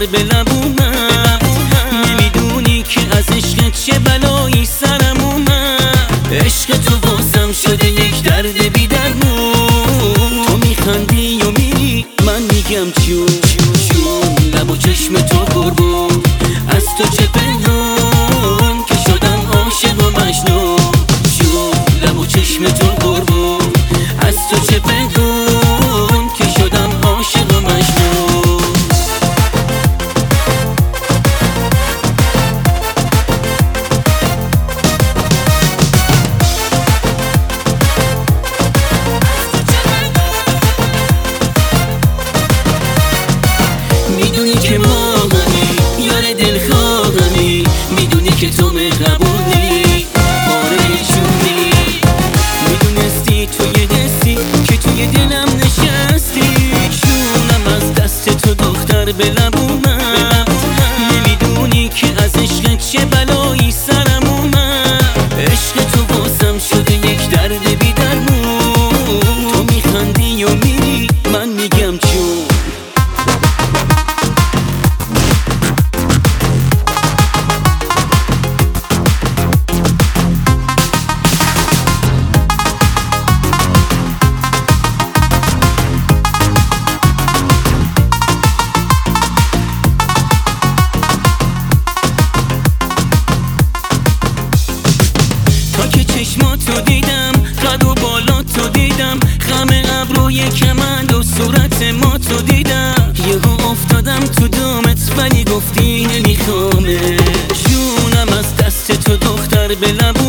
دختر به لب اومد. نمیدونی که از عشقت چه بلایی سرم اومد. عشق تو واسم شده یک درد بی درمون. تو میخندی و میری من میگم چون لب و چشم تو قربون. از تو چه پنهان که شدم عاشق و مجنون. لب و چشم تو قربون. از تو چه پنهان که شدم عاشق و مجنون. میدونی که ما همی یار دلخواهمی. میدونی که تو مهربونی آره جونی. میدونستی توی دستی که توی دلم نشستی. جونم از دست تو دختر به لب اومد. نمیدونی که از عشقت چه بلایی سرم اومد. عشق تو واسم شده یک درد بی درمون. تو میخندی و میری من میگم چون. چشماتو دیدم قد و بالاتو دیدم. خم ابروی کمند و صورت ما تو دیدم. یهو افتادم تو دامت ولی گفتی نمیخوامه. جونم از دست تو دختر به لب